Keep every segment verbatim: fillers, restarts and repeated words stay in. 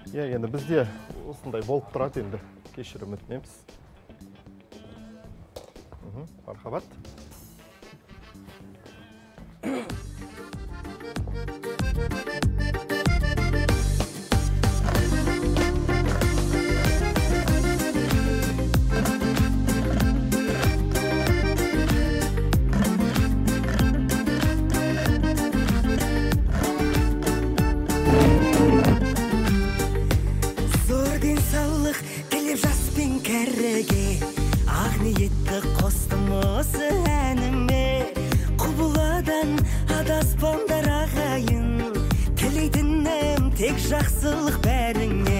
Иә, енді бізде осындай болып тұрады, енді кешірім өтінеміз. Мархабат. Зор денсаулық тілеп жас пен кәріге, ақ ниетті қостым осы әніме. Құбыладан адаспаңдар ағайын, тілейтінім тек жақсылық бәріңе.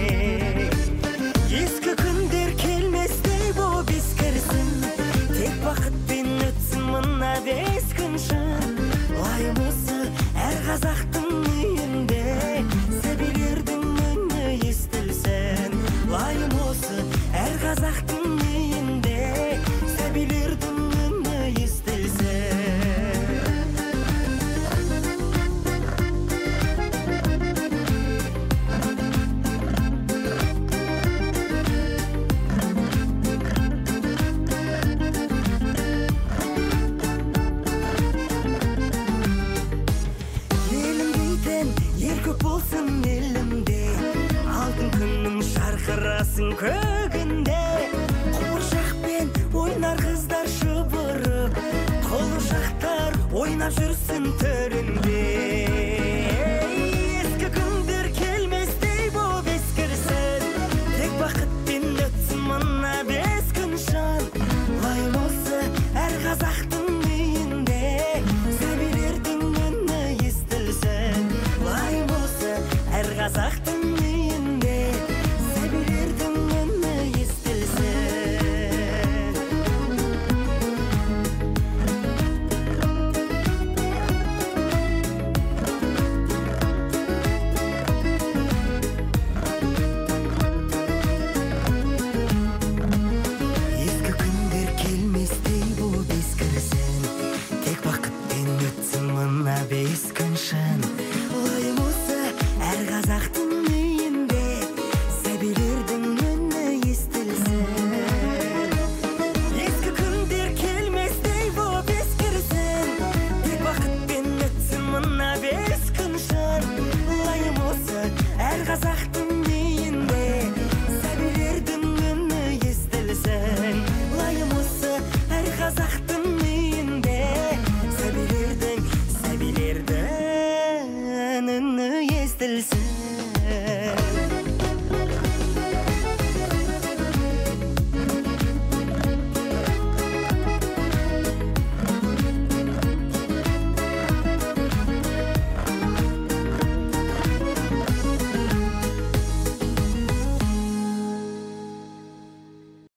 Ескі күндер келместей боп ескірсін, тек бақытпен өтсін мына бес күн шын. Лайым осы әр қазақтың үйінде, сәбилердің үні естілсін. Лайым осы әр қазақтың үйінде, сәбилердің үні естілсін. Елім дейтін ер көп болсын елімде, алтын күннің шарқырасын көгінде. Қуыршақпен ойнар қыздар шұбырып, құлыншақтар ойнап жүрсін төрінде. Ескі күндер келместей боп ескірсін, тек бақытпен өтсін мына бес күн шын. Лайым осы әр қазақтың үйінде, сәбилердің үні естілсін. Лайым осы әр қазақтың үйінде, сәбилердің үні естілсін. Ескі күндер келместей болып ескірсін, тек бақытпен өтсін мына бес күн шын. Лайым осы әр қазақтың үйінде, сәбилердің үні естілсін. Ескі күндер келместей болып ескірсін, тек бақытпен өтсін мына бес күн шын. Лайым осы әр қазақтың